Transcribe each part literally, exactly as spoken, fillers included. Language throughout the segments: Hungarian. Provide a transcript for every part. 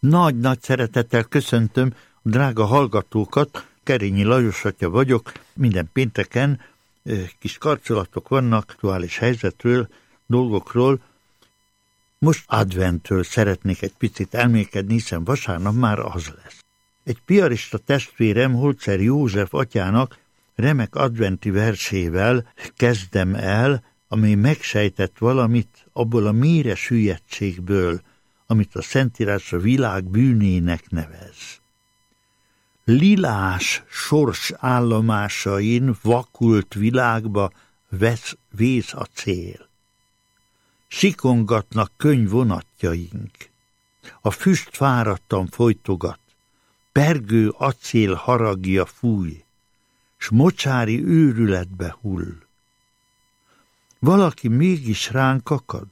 Nagy-nagy szeretettel köszöntöm a drága hallgatókat, Kerényi Lajos atya vagyok, minden pénteken kis karcolatok vannak aktuális helyzetről, dolgokról. Most adventtől szeretnék egy picit elmélkedni, hiszen vasárnap már az lesz. Egy piarista testvérem, Holzer József atyának remek adventi versével kezdem el, ami megsejtett valamit abból a mélyre süllyedtségből, amit a Szentírás a világ bűnének nevez. Lilás sors állomásain vakult világba vesz, vész a cél. Sikongatnak könyvvonatjaink, a füst fáradtan folytogat, pergő acél haragja fúj, s mocsári őrületbe hull. Valaki mégis ránk akad?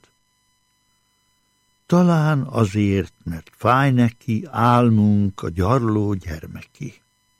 Talán azért, mert fáj neki álmunk a gyarló gyermeki.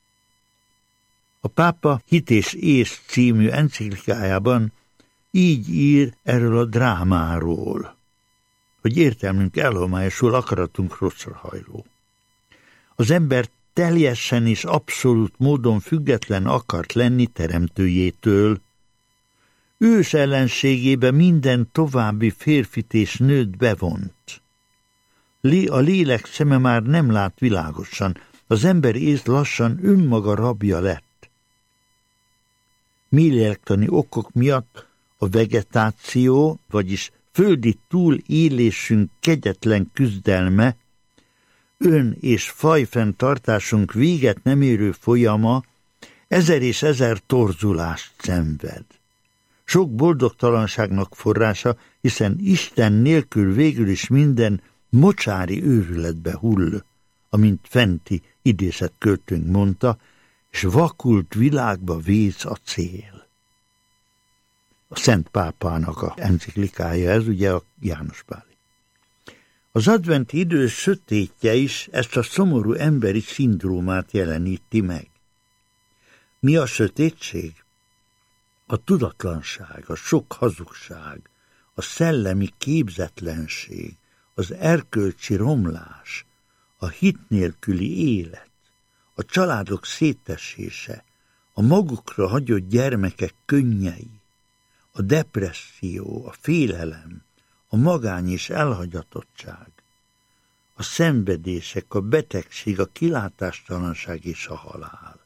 A pápa Hit és ész című enciklikájában így ír erről a drámáról, hogy értelmünk elhomályosul, akaratunk rosszra hajló. Az ember teljesen és abszolút módon független akart lenni teremtőjétől. Ős ellenségébe minden további férfit és nőt bevont. A lélek szeme már nem lát világosan, az ember ész lassan önmaga rabja lett. Mélélektani okok miatt a vegetáció, vagyis földi túlélésünk kegyetlen küzdelme, ön- és fajfenntartásunk véget nem érő folyama ezer és ezer torzulást szenved. Sok boldogtalanságnak forrása, hiszen Isten nélkül végül is minden mocsári őrületbe hull, amint fenti idézett költőnk mondta, és vakult világba vész a cél. A Szent Pápának a enciklikája ez, ugye a János Páli. Az adventi idő sötétje is ezt a szomorú emberi szindrómát jeleníti meg. Mi a sötétség? A tudatlanság, a sok hazugság, a szellemi képzetlenség, az erkölcsi romlás, a hit nélküli élet, a családok szétesése, a magukra hagyott gyermekek könnyei, a depresszió, a félelem, a magány és elhagyatottság, a szenvedések, a betegség, a kilátástalanság és a halál.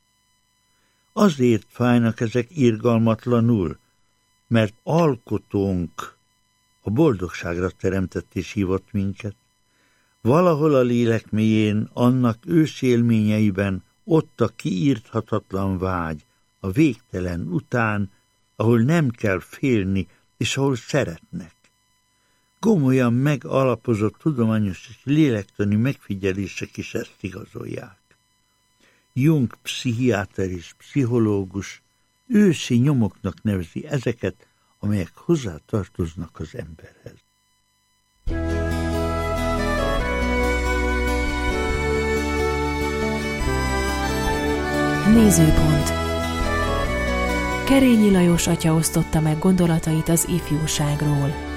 Azért fájnak ezek irgalmatlanul, mert alkotónk a boldogságra teremtett és hívott minket. Valahol a lélek mélyén, annak ősélményeiben ott a kiírthatatlan vágy, a végtelen után, ahol nem kell félni, és ahol szeretnek. Komolyan megalapozott tudományos és lélektani megfigyelések is ezt igazolják. Jung pszichiáter és pszichológus ősi nyomoknak nevezi ezeket, amelyek hozzátartoznak az emberhez. Nézőpont. Kerényi Lajos atya osztotta meg gondolatait az ifjúságról.